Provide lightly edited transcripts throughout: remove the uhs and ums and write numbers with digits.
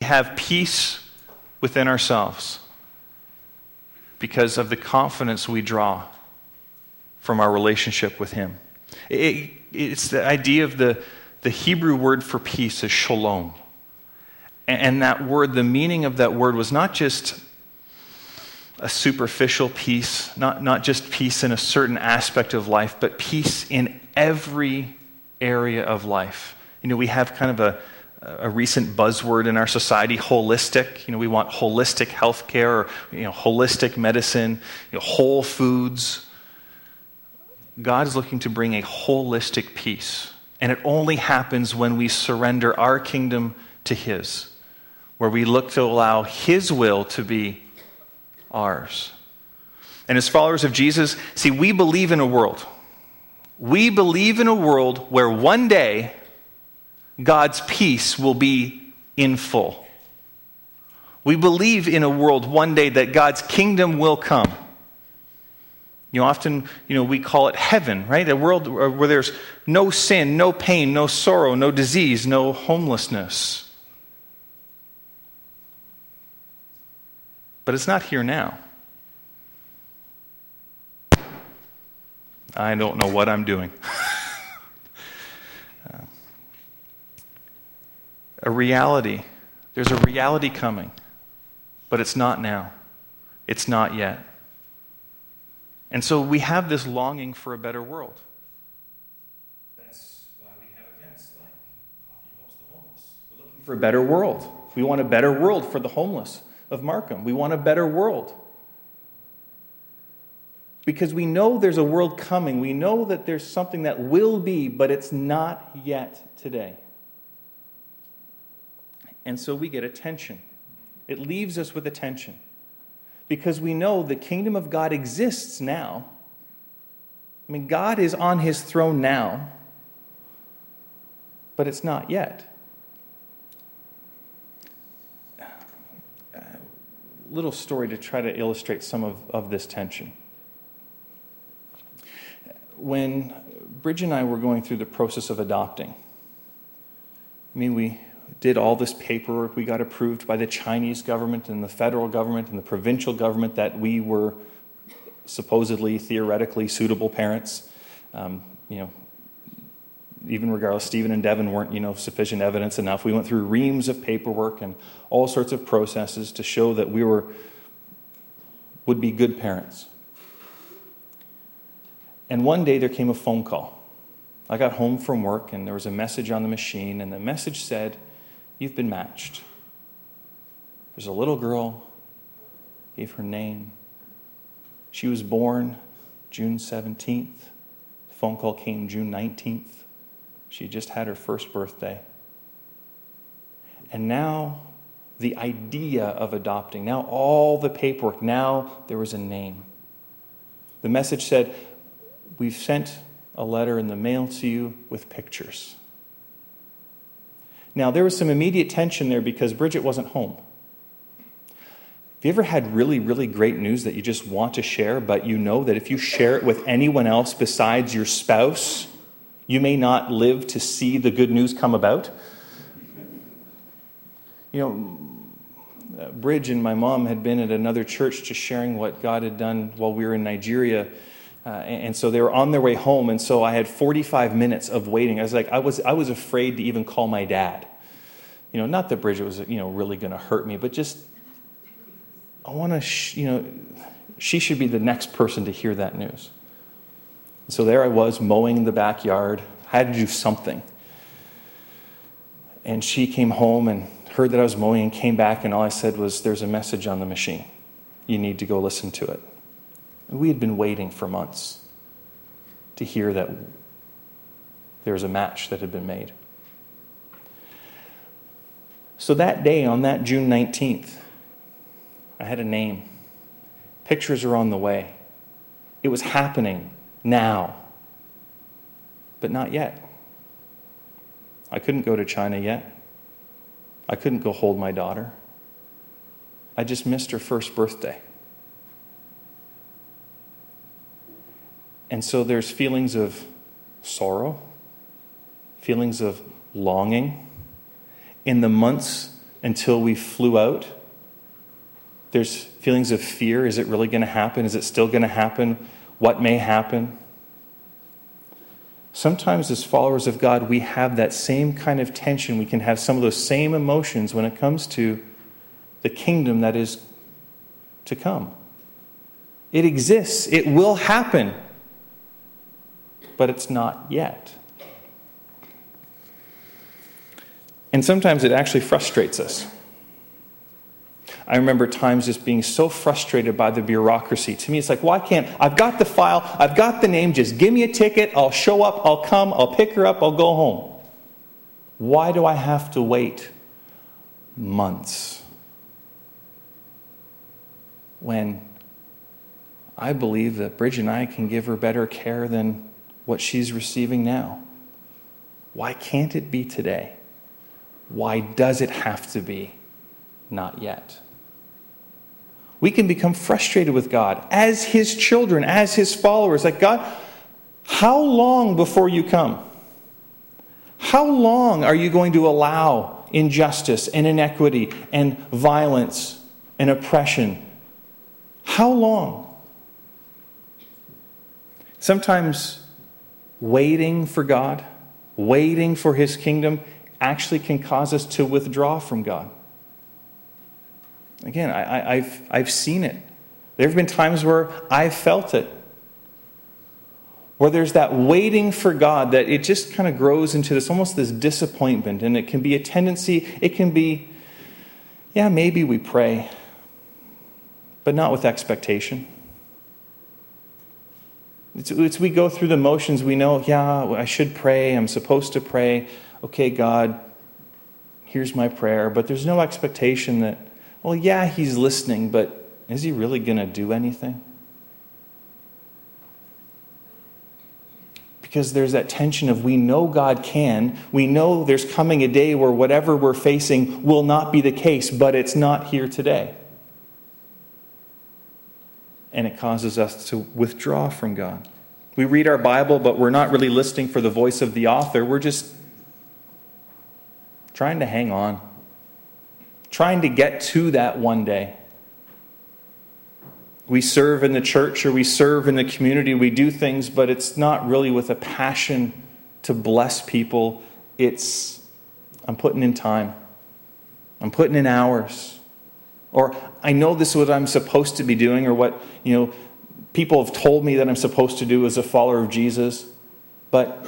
have peace within ourselves because of the confidence we draw from our relationship with Him. It's the idea of the Hebrew word for peace is shalom. And that word, the meaning of that word was not just a superficial peace, not just peace in a certain aspect of life, but peace in every area of life. We have kind of a recent buzzword in our society, holistic. We want holistic healthcare, or holistic medicine, whole foods. God is looking to bring a holistic peace. And it only happens when we surrender our kingdom to His, where we look to allow His will to be ours. And as followers of Jesus, see, we believe in a world. We believe in a world where one day God's peace will be in full. We believe in a world one day that God's kingdom will come. Often, we call it heaven, right? A world where there's no sin, no pain, no sorrow, no disease, no homelessness. But it's not here now. I don't know what I'm doing. A reality. There's a reality coming, but it's not now. It's not yet. And so we have this longing for a better world. That's why we have events like Hockey Helps the Homeless. We're looking for a better world. We want a better world for the homeless of Markham. We want a better world. Because we know there's a world coming. We know that there's something that will be, but it's not yet today. And so we get attention. It leaves us with attention. Because we know the kingdom of God exists now. God is on His throne now, but it's not yet. A little story to try to illustrate some of this tension. When Bridge and I were going through the process of adopting, we did all this paperwork. We got approved by the Chinese government and the federal government and the provincial government that we were supposedly, theoretically suitable parents. Even regardless, Stephen and Devin weren't, sufficient evidence enough. We went through reams of paperwork and all sorts of processes to show that we would be good parents. And one day there came a phone call. I got home from work and there was a message on the machine, and the message said, "You've been matched." There's a little girl, gave her name. She was born June 17th. The phone call came June 19th. She just had her first birthday. And now the idea of adopting, now all the paperwork, now there was a name. The message said, "We've sent a letter in the mail to you with pictures." Now, there was some immediate tension there because Bridget wasn't home. Have you ever had really, really great news that you just want to share, but you know that if you share it with anyone else besides your spouse, you may not live to see the good news come about? Bridge and my mom had been at another church just sharing what God had done while we were in Nigeria. And so they were on their way home, and so I had 45 minutes of waiting. I was afraid to even call my dad. Not that Bridget was, really going to hurt me, but just, I want to, she should be the next person to hear that news. And so there I was mowing the backyard. I had to do something. And she came home and heard that I was mowing and came back, and all I said was, "There's a message on the machine. You need to go listen to it." We had been waiting for months to hear that there was a match that had been made. So that day, on that June 19th, I had a name. Pictures are on the way. It was happening now, but not yet. I couldn't go to China yet. I couldn't go hold my daughter. I just missed her first birthday. And so there's feelings of sorrow, feelings of longing. In the months until we flew out. There's feelings of fear. Is it really going to happen? Is it still going to happen? What may happen? Sometimes as followers of God, we have that same kind of tension. We can have some of those same emotions when it comes to the kingdom that is to come. It exists. It will happen. But it's not yet. And sometimes it actually frustrates us. I remember times just being so frustrated by the bureaucracy. To me, it's like, why can't, I've got the file, I've got the name, just give me a ticket, I'll show up, I'll come, I'll pick her up, I'll go home. Why do I have to wait months? When I believe that Bridget and I can give her better care than what she's receiving now. Why can't it be today? Why does it have to be not yet? We can become frustrated with God as His children, as His followers. Like, God, how long before you come? How long are you going to allow injustice and inequity and violence and oppression? How long? Sometimes waiting for God, waiting for His kingdom, actually can cause us to withdraw from God. Again, I've seen it. There have been times where I've felt it. Where there's that waiting for God that it just kind of grows into this almost this disappointment. And it can be a tendency, it can be, yeah, maybe we pray, but not with expectation. It's we go through the motions, we know, yeah, I should pray, I'm supposed to pray. Okay, God, here's my prayer. But there's no expectation that, well, yeah, He's listening, but is He really going to do anything? Because there's that tension of we know God can. We know there's coming a day where whatever we're facing will not be the case, but it's not here today. And it causes us to withdraw from God. We read our Bible, but we're not really listening for the voice of the author. We're just trying to hang on. Trying to get to that one day. We serve in the church or we serve in the community. We do things, but it's not really with a passion to bless people. It's, I'm putting in time. I'm putting in hours. Or I know this is what I'm supposed to be doing, or what, people have told me that I'm supposed to do as a follower of Jesus. But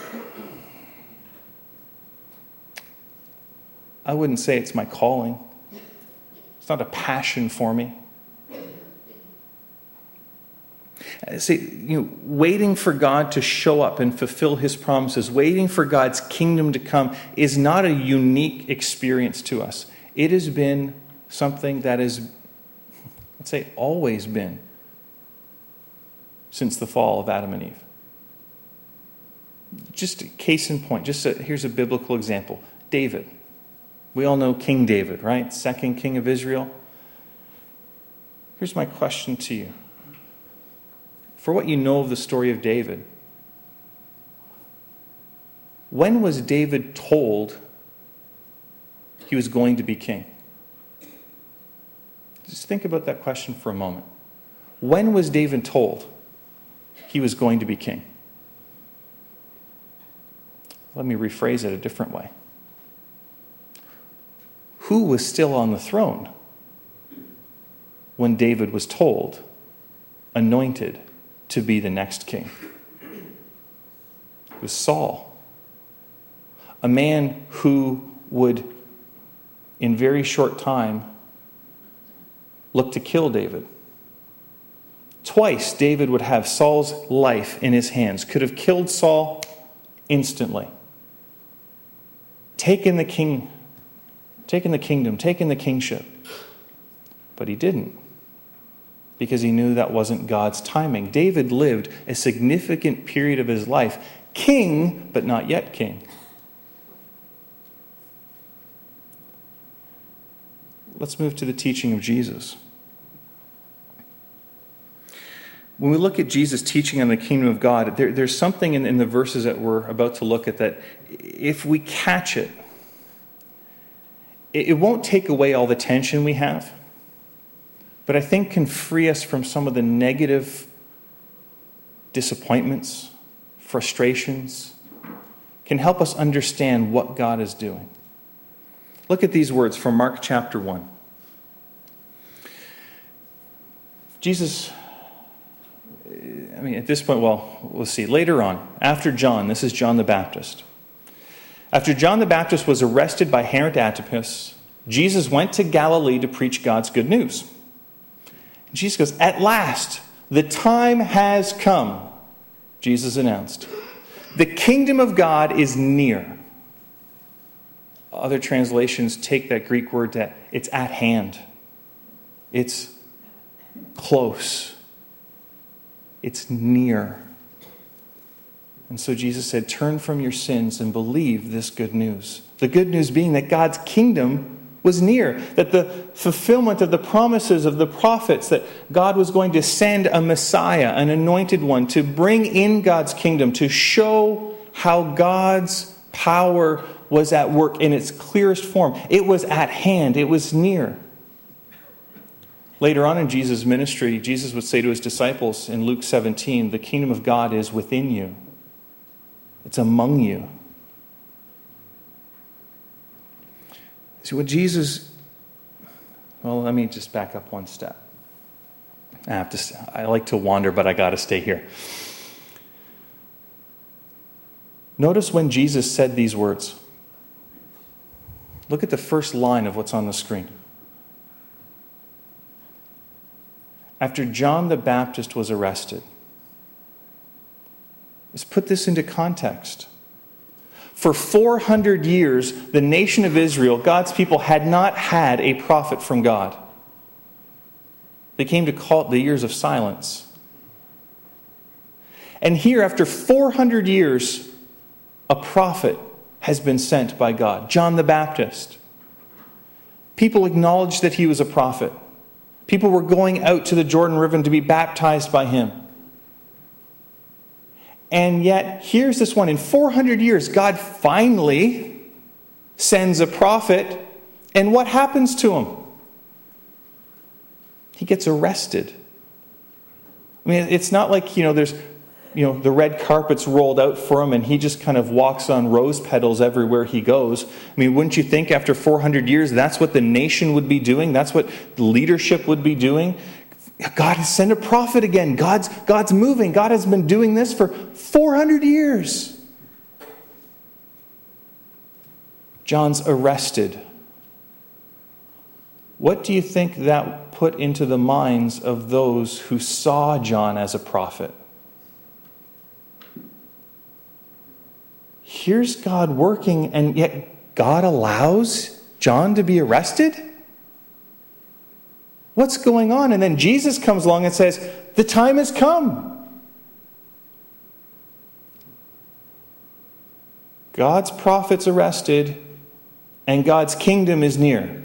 I wouldn't say it's my calling. It's not a passion for me. See, waiting for God to show up and fulfill His promises, waiting for God's kingdom to come is not a unique experience to us. It has been something that has, let's say, always been since the fall of Adam and Eve. Just a case in point, here's a biblical example. David. We all know King David, right? Second king of Israel. Here's my question to you. For what you know of the story of David, when was David told he was going to be king? Just think about that question for a moment. When was David told he was going to be king? Let me rephrase it a different way. Who was still on the throne when David was told, anointed to be the next king? It was Saul. A man who would, in very short time, look to kill David. Twice David would have Saul's life in his hands, could have killed Saul instantly. Taken the kingdom, taken the kingship. But he didn't, because he knew that wasn't God's timing. David lived a significant period of his life, king, but not yet king. Let's move to the teaching of Jesus. When we look at Jesus' teaching on the kingdom of God, there's something in the verses that we're about to look at that if we catch it, it won't take away all the tension we have, but I think can free us from some of the negative disappointments, frustrations, can help us understand what God is doing. Look at these words from Mark chapter 1. Jesus, at this point, we'll see. Later on, after John, this is John the Baptist. After John the Baptist was arrested by Herod Antipas, Jesus went to Galilee to preach God's good news. And Jesus goes, "At last, the time has come," Jesus announced. "The kingdom of God is near." Other translations take that Greek word that it's at hand. It's close. It's near. And so Jesus said, turn from your sins and believe this good news. The good news being that God's kingdom was near, that the fulfillment of the promises of the prophets, that God was going to send a Messiah, an anointed one, to bring in God's kingdom, to show how God's power was at work in its clearest form. It was at hand. It was near. Later on in Jesus' ministry, Jesus would say to his disciples in Luke 17, the kingdom of God is within you. It's among you. See, what Jesus... Well, let me just back up one step. I like to wander, but I got to stay here. Notice when Jesus said these words. Look at the first line of what's on the screen. After John the Baptist was arrested. Let's put this into context. For 400 years, the nation of Israel, God's people, had not had a prophet from God. They came to call it the years of silence. And here, after 400 years, a prophet has been sent by God, John the Baptist. People acknowledged that he was a prophet. People were going out to the Jordan River to be baptized by him. And yet, here's this one. In 400 years, God finally sends a prophet. And what happens to him? He gets arrested. I mean, it's not like, there's, the red carpet's rolled out for him and he just kind of walks on rose petals everywhere he goes. I mean, wouldn't you think after 400 years that's what the nation would be doing? That's what leadership would be doing? God has sent a prophet again. God's moving. God has been doing this for 400 years. John's arrested. What do you think that put into the minds of those who saw John as a prophet? Here's God working, and yet God allows John to be arrested? What's going on? And then Jesus comes along and says, the time has come. God's prophet's arrested, and God's kingdom is near.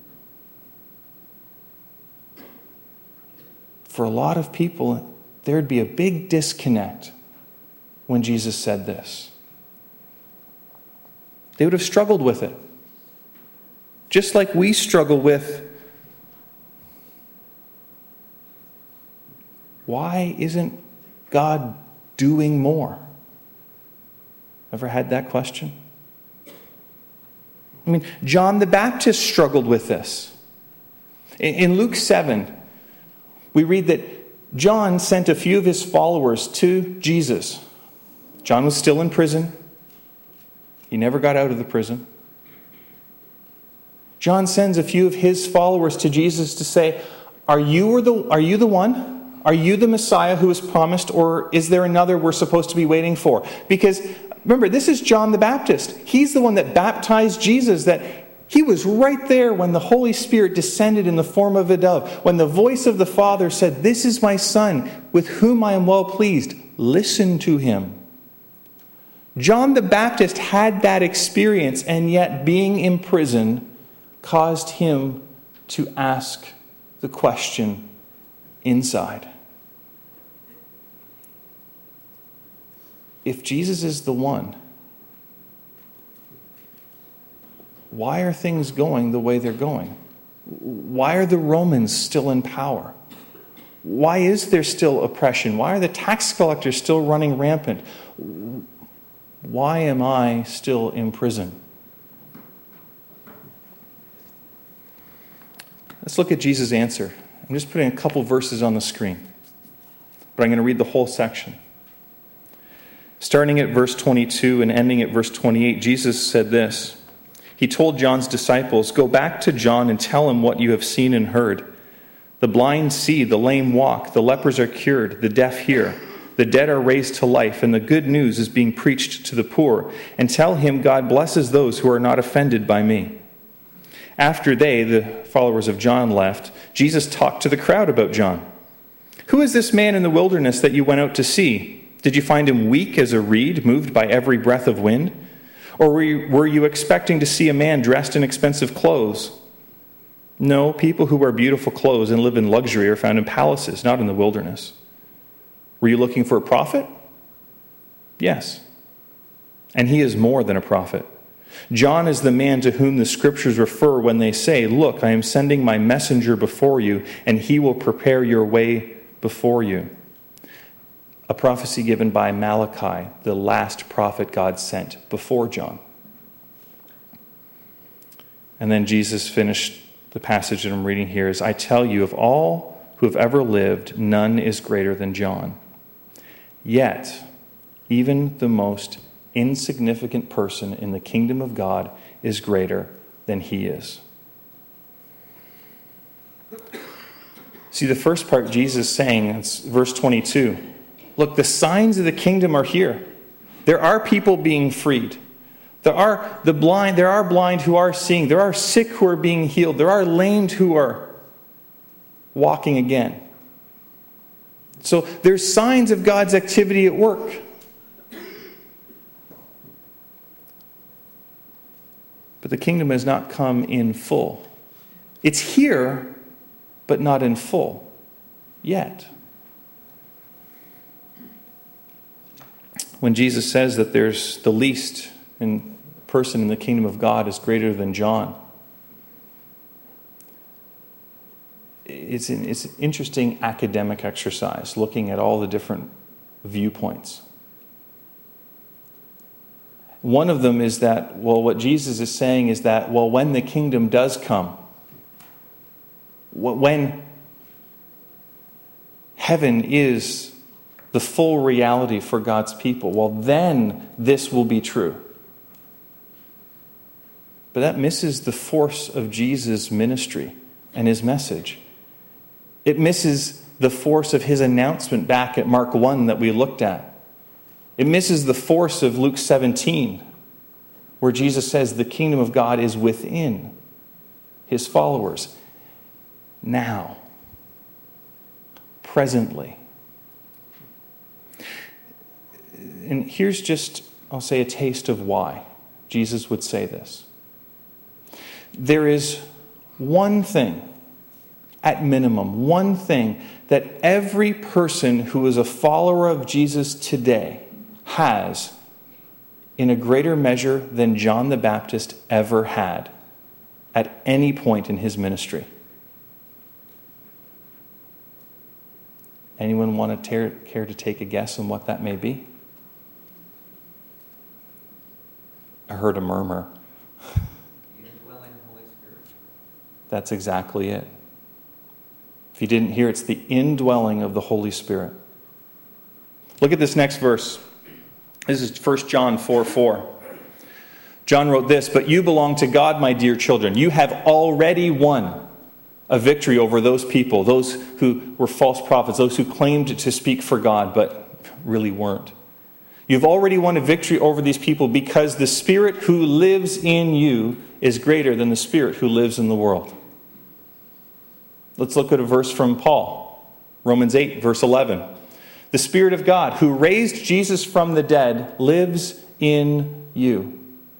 For a lot of people, there'd be a big disconnect when Jesus said this. They would have struggled with it. Just like we struggle with, why isn't God doing more? Ever had that question? I mean, John the Baptist struggled with this. In Luke 7, we read that John sent a few of his followers to Jesus. John was still in prison. He never got out of the prison. John sends a few of his followers to Jesus to say, Are you the one? Are you the Messiah who was promised, or is there another we're supposed to be waiting for? Because, remember, this is John the Baptist. He's the one that baptized Jesus, that he was right there when the Holy Spirit descended in the form of a dove, when the voice of the Father said, This is my Son, with whom I am well pleased. Listen to him. John the Baptist had that experience, and yet being in prison caused him to ask the question inside. If Jesus is the one, why are things going the way they're going? Why are the Romans still in power? Why is there still oppression? Why are the tax collectors still running rampant? Why am I still in prison? Let's look at Jesus' answer. I'm just putting a couple verses on the screen, but I'm going to read the whole section. Starting at verse 22 and ending at verse 28, Jesus said this. He told John's disciples, "Go back to John and tell him what you have seen and heard. The blind see, the lame walk, the lepers are cured, the deaf hear, the dead are raised to life, and the good news is being preached to the poor. And tell him God blesses those who are not offended by me." After they, the followers of John, left, Jesus talked to the crowd about John. "Who is this man in the wilderness that you went out to see? Did you find him weak as a reed, moved by every breath of wind? Or were you expecting to see a man dressed in expensive clothes? No, people who wear beautiful clothes and live in luxury are found in palaces, not in the wilderness. Were you looking for a prophet? Yes. And he is more than a prophet. John is the man to whom the scriptures refer when they say, 'Look, I am sending my messenger before you, and he will prepare your way before you.'" A prophecy given by Malachi, the last prophet God sent before John. And then Jesus finished the passage that I'm reading here is, "I tell you, of all who have ever lived, none is greater than John. Yet, even the most insignificant person in the kingdom of God is greater than he is." See, the first part Jesus is saying, it's verse 22. Look, the signs of the kingdom are here. There are people being freed. There are blind who are seeing. There are sick who are being healed. There are lamed who are walking again. So there's signs of God's activity at work. But the kingdom has not come in full. It's here, but not in full yet. When Jesus says that there's the least person in the kingdom of God is greater than John, it's an interesting academic exercise looking at all the different viewpoints. One of them is that, what Jesus is saying is that, when the kingdom does come, when heaven is the full reality for God's people, then this will be true. But that misses the force of Jesus' ministry and his message. It misses the force of his announcement back at Mark 1 that we looked at. It misses the force of Luke 17, where Jesus says the kingdom of God is within his followers. Now. Presently. And here's just, I'll say, a taste of why Jesus would say this. There is one thing, at minimum, one thing that every person who is a follower of Jesus today has in a greater measure than John the Baptist ever had at any point in his ministry. Anyone want to care to take a guess on what that may be? I heard a murmur. The indwelling Holy Spirit. That's exactly it. If you didn't hear, it's the indwelling of the Holy Spirit. Look at this next verse. This is 1 John 4:4. John wrote this, "But you belong to God, my dear children. You have already won a victory over those people, those who were false prophets, those who claimed to speak for God but really weren't. You've already won a victory over these people because the Spirit who lives in you is greater than the Spirit who lives in the world." Let's look at a verse from Paul. Romans 8, verse 11. "The Spirit of God who raised Jesus from the dead lives in you."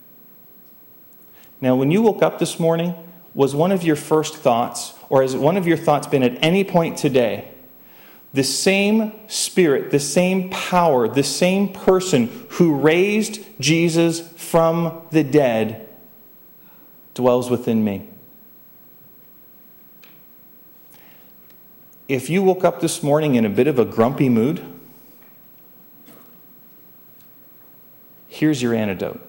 Now, when you woke up this morning, was one of your first thoughts, or has one of your thoughts been at any point today, the same Spirit, the same power, the same person who raised Jesus from the dead dwells within me. If you woke up this morning in a bit of a grumpy mood, here's your antidote.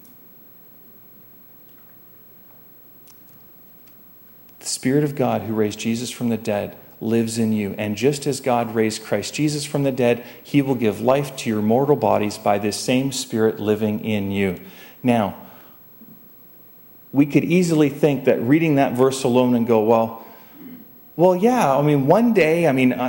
The Spirit of God who raised Jesus from the dead lives in you. And just as God raised Christ Jesus from the dead, he will give life to your mortal bodies by this same Spirit living in you. Now, we could easily think that reading that verse alone and go, well, yeah, I mean, one day,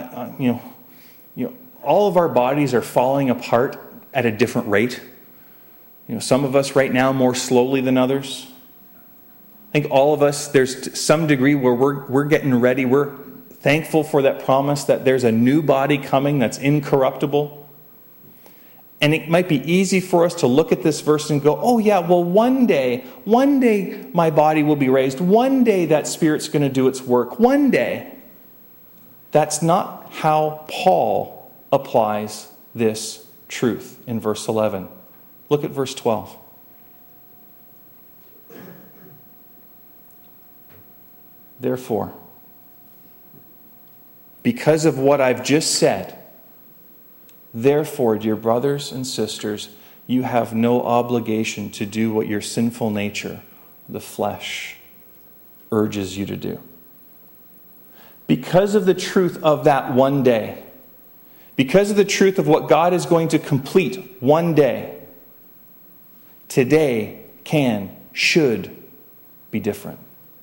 all of our bodies are falling apart at a different rate. Some of us right now more slowly than others. I think all of us, there's some degree where we're getting ready. We're thankful for that promise that there's a new body coming that's incorruptible. And it might be easy for us to look at this verse and go, oh yeah, well one day my body will be raised. One day that Spirit's going to do its work. One day. That's not how Paul applies this truth in verse 11. Look at verse 12. Therefore, because of what I've just said, therefore, dear brothers and sisters, you have no obligation to do what your sinful nature, the flesh, urges you to do. Because of the truth of that one day, because of the truth of what God is going to complete one day, today should be different.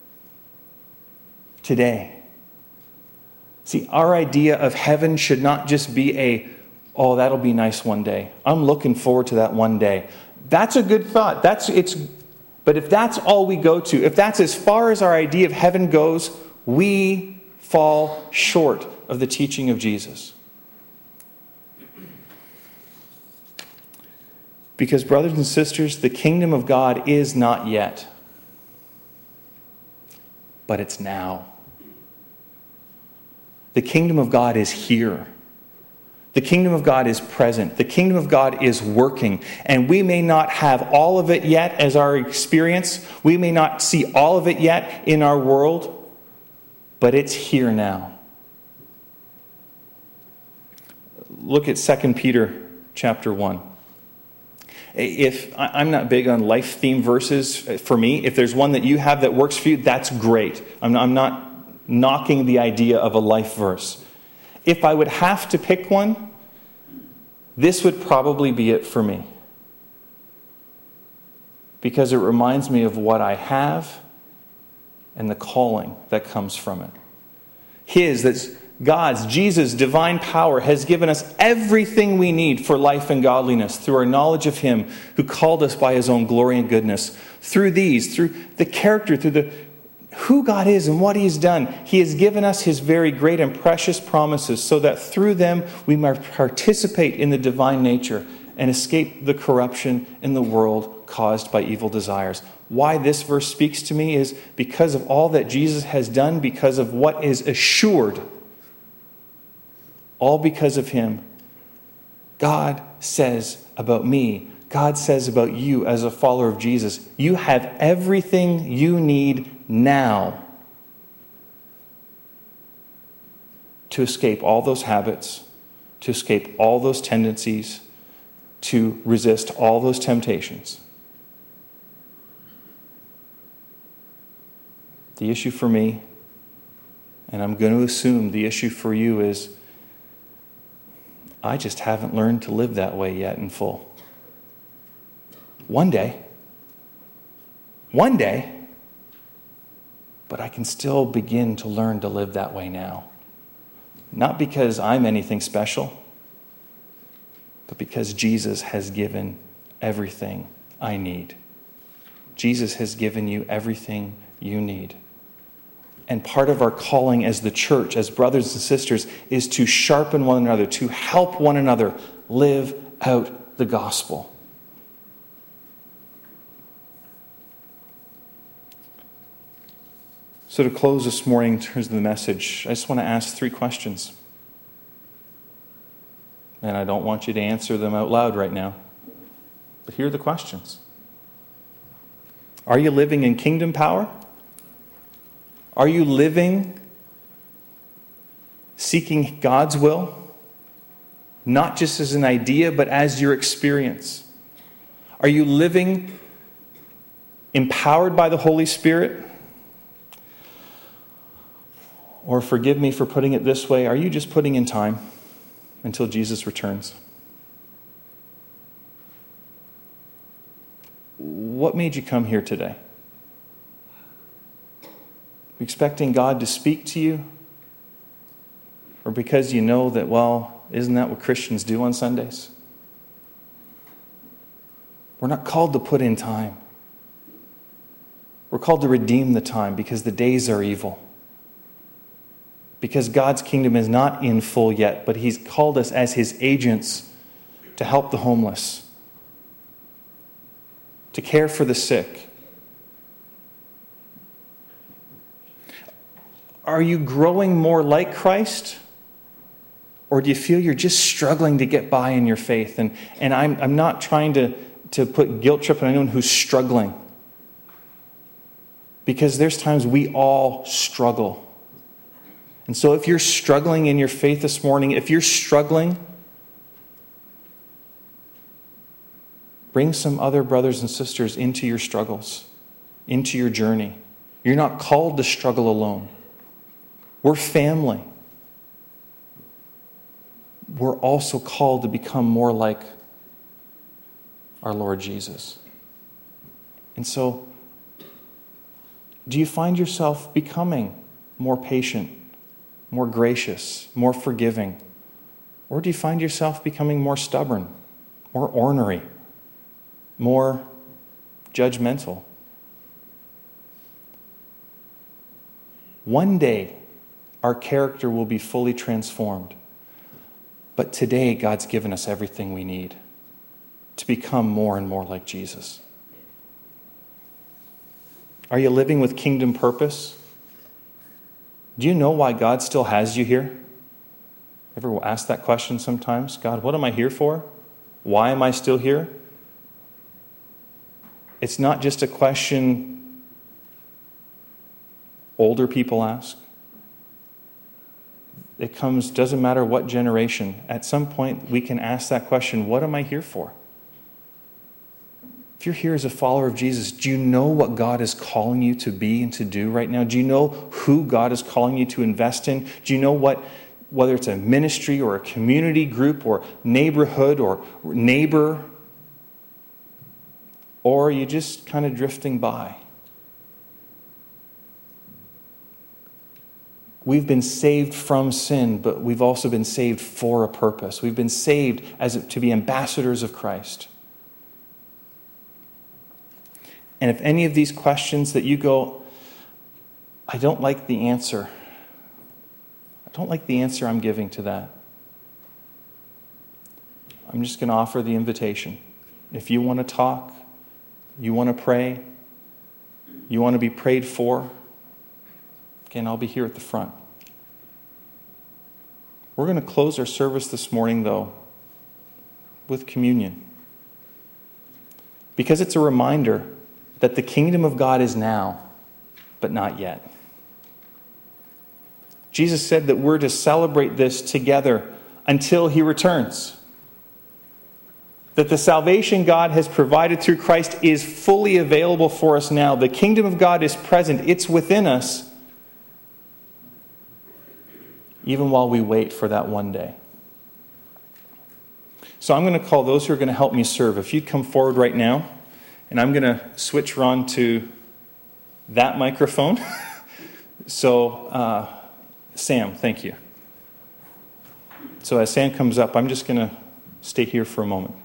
Today. See, our idea of heaven should not just be oh, that'll be nice one day. I'm looking forward to that one day. That's a good thought. But if that's all we go to, if that's as far as our idea of heaven goes, we fall short of the teaching of Jesus. Because, brothers and sisters, the kingdom of God is not yet, but it's now. The kingdom of God is here. The kingdom of God is present. The kingdom of God is working. And we may not have all of it yet as our experience. We may not see all of it yet in our world. But it's here now. Look at 2 Peter chapter 1. I'm not big on life theme verses for me. If there's one that you have that works for you, that's great. I'm not knocking the idea of a life verse. If I would have to pick one, this would probably be it for me. Because it reminds me of what I have and the calling that comes from it. That's God's, Jesus' divine power has given us everything we need for life and godliness through our knowledge of Him who called us by His own glory and goodness. Through the character, through who God is and what He's done, He has given us His very great and precious promises so that through them we might participate in the divine nature and escape the corruption in the world caused by evil desires. Why this verse speaks to me is because of all that Jesus has done, because of what is assured, all because of Him. God says about me, God says about you as a follower of Jesus, you have everything you need now to escape all those habits, to escape all those tendencies, to resist all those temptations. The issue for me, and I'm going to assume the issue for you, is I just haven't learned to live that way yet in full. One day, but I can still begin to learn to live that way now. Not because I'm anything special, but because Jesus has given everything I need. Jesus has given you everything you need. And part of our calling as the church, as brothers and sisters, is to sharpen one another, to help one another live out the gospel. So to close this morning in terms of the message, I just want to ask 3 questions. And I don't want you to answer them out loud right now. But here are the questions. Are you living in kingdom power? Are you living seeking God's will? Not just as an idea, but as your experience. Are you living empowered by the Holy Spirit? Or forgive me for putting it this way, are you just putting in time until Jesus returns? What made you come here today? Expecting God to speak to you? Or because you know that, well, isn't that what Christians do on Sundays? We're not called to put in time. We're called to redeem the time because the days are evil. Because God's kingdom is not in full yet, but He's called us as His agents to help the homeless, to care for the sick. Are you growing more like Christ? Or do you feel you're just struggling to get by in your faith? And I'm not trying to put guilt trip on anyone who's struggling. Because there's times we all struggle. And so if you're struggling in your faith this morning, if you're struggling, bring some other brothers and sisters into your struggles, into your journey. You're not called to struggle alone. We're family. We're also called to become more like our Lord Jesus. And so, do you find yourself becoming more patient, more gracious, more forgiving? Or do you find yourself becoming more stubborn, more ornery, more judgmental? One day, our character will be fully transformed. But today, God's given us everything we need to become more and more like Jesus. Are you living with kingdom purpose? Do you know why God still has you here? Ever ask that question sometimes? God, what am I here for? Why am I still here? It's not just a question older people ask. It doesn't matter what generation. At some point, we can ask that question, what am I here for? If you're here as a follower of Jesus, do you know what God is calling you to be and to do right now? Do you know who God is calling you to invest in? Do you know whether it's a ministry or a community group or neighborhood or neighbor? Or are you just kind of drifting by? We've been saved from sin, but we've also been saved for a purpose. We've been saved to be ambassadors of Christ. And if any of these questions that you go, I don't like the answer. I don't like the answer I'm giving to that. I'm just going to offer the invitation. If you want to talk, you want to pray, you want to be prayed for, again, I'll be here at the front. We're going to close our service this morning, though, with communion. Because it's a reminder that the kingdom of God is now, but not yet. Jesus said that we're to celebrate this together until He returns. That the salvation God has provided through Christ is fully available for us now. The kingdom of God is present. It's within us. Even while we wait for that one day. So I'm going to call those who are going to help me serve. If you'd come forward right now, and I'm going to switch Ron to that microphone. So, Sam, thank you. So as Sam comes up, I'm just going to stay here for a moment.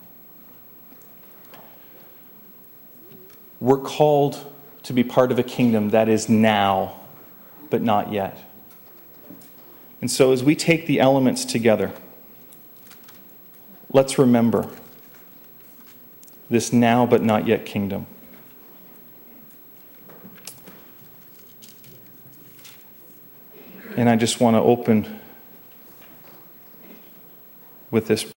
We're called to be part of a kingdom that is now, but not yet. And so as we take the elements together, let's remember this now but not yet kingdom. And I just want to open with this